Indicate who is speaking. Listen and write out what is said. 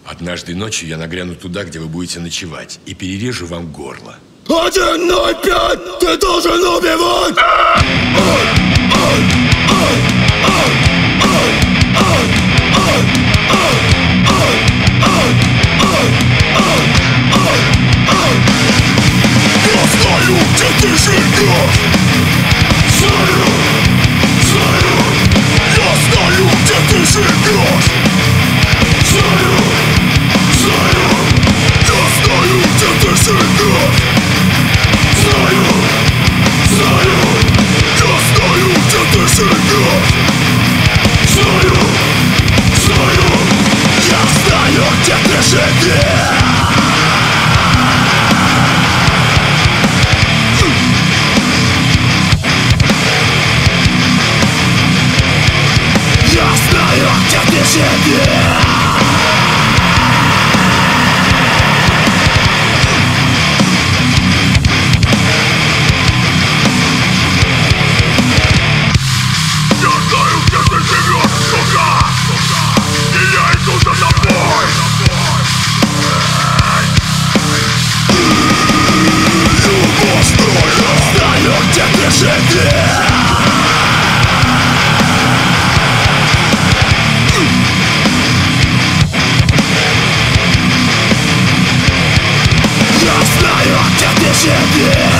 Speaker 1: Однажды ночью я нагряну туда, где вы будете ночевать, и перережу вам горло.
Speaker 2: 105! Ты должен убивать! Я знаю, где ты живешь! Знаю! Я знаю, где ты живешь! Знаю! Я знаю, где ты живешь! Знаю! Я знаю, где ты живешь! Знаю! Я знаю, где ты живешь! Я знаю, где ты живешь! Я знаю, где ты живешь!